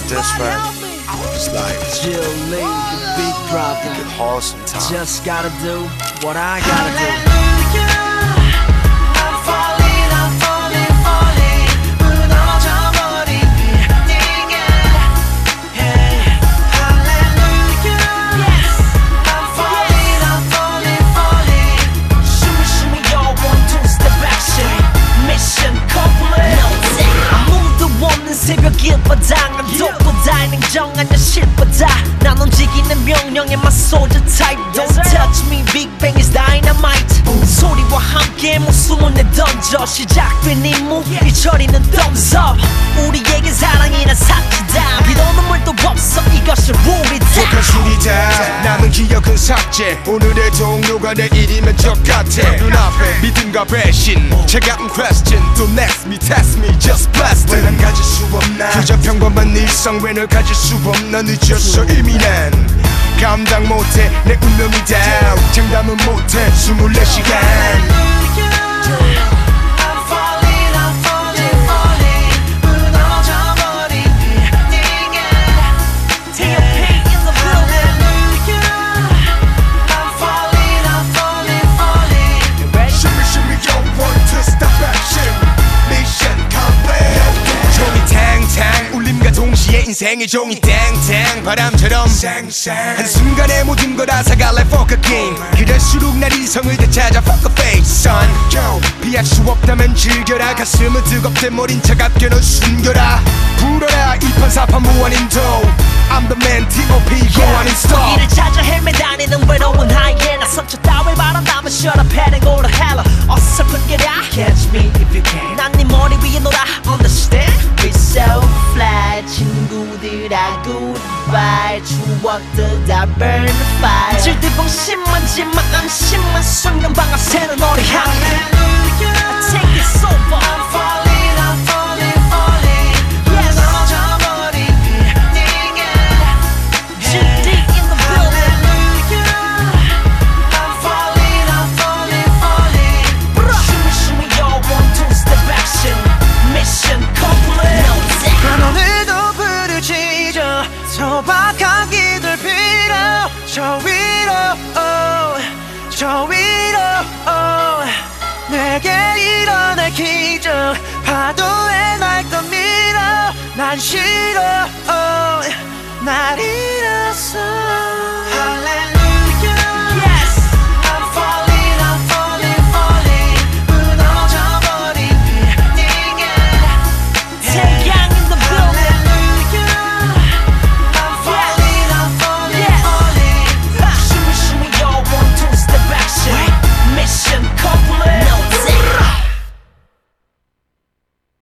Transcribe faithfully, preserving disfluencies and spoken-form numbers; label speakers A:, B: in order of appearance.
A: this right. It's like
B: Jill Lee, the big brother.
A: get hard sometimes.
B: Just gotta do what I gotta do.
C: I'm falling, I'm falling, falling. 무너져버린 네게. Hey, hallelujah. Yes. I'm falling, I'm falling, falling. Shimmy, shimmy, yo, one, two, step action. Mission complete. 아무도 없는 새벽 길바닥. 독보다 냉정한 현실보다 난 움직이는 명령에만 soldier type. Don't touch me, Big Bang is dynamite. 소리와 함께 목숨을 내던져 시작된 임무 이 처리는 thumbs up. 우리에겐 사랑이란 사치다. 비도 눈물도 없어 이것이 룰이다.
D: 독한 술이다. 남은 기억은 삭제. 오늘의 동료가 내일이면 적같아. 눈앞에 믿음과 배신 차가운 question. Don't ask me, test me, just blast it. 왜 난 가질 수 없나. 그저 평범한 일상 왜 널 가질 수 없나. 늦었어 이미 난 감당 못해 내 운명이다. 장담은 못해 스물네 시간. 인생의 종이 땡땡 바람처럼 한순간에 모든 걸 앗아가 like fuck a game. 그럴수록 날 이성을 되찾아 fuck a face son. 피할 수 없다면 즐겨라. 가슴은 뜨겁대 머린 차갑게 넌 숨겨라. 불어라 이판사판 무한인 도 I'm the man T O P go on and stop.
C: 이를 찾아 헤매다니는 외로운 하이에나. 상처 따위 바란다면 shut up head and go to hell. 어설픈 게라 catch me if you can. 난 네 머리 위에 놀아 understand. We so fly 친구들아 goodbye. 추억들 다 burn the fire. 질들봉 심하지만 안심한 순간 방아 새는 너를 향해. Take it so far. I'm falling, I'm falling, falling. Yes. 무너져버린 네게. G D in the building. I'm falling, I'm falling, falling. Shimmy, shimmy, yo, one, two, step action. Mission complete. 난 오늘도 부르짖어 소박한 기들 빌어. 저 위로 oh, 저 위로 oh. 내게 일어날 기적 파도에 날 떠밀어. 난 싫어 oh, 날 잃었어.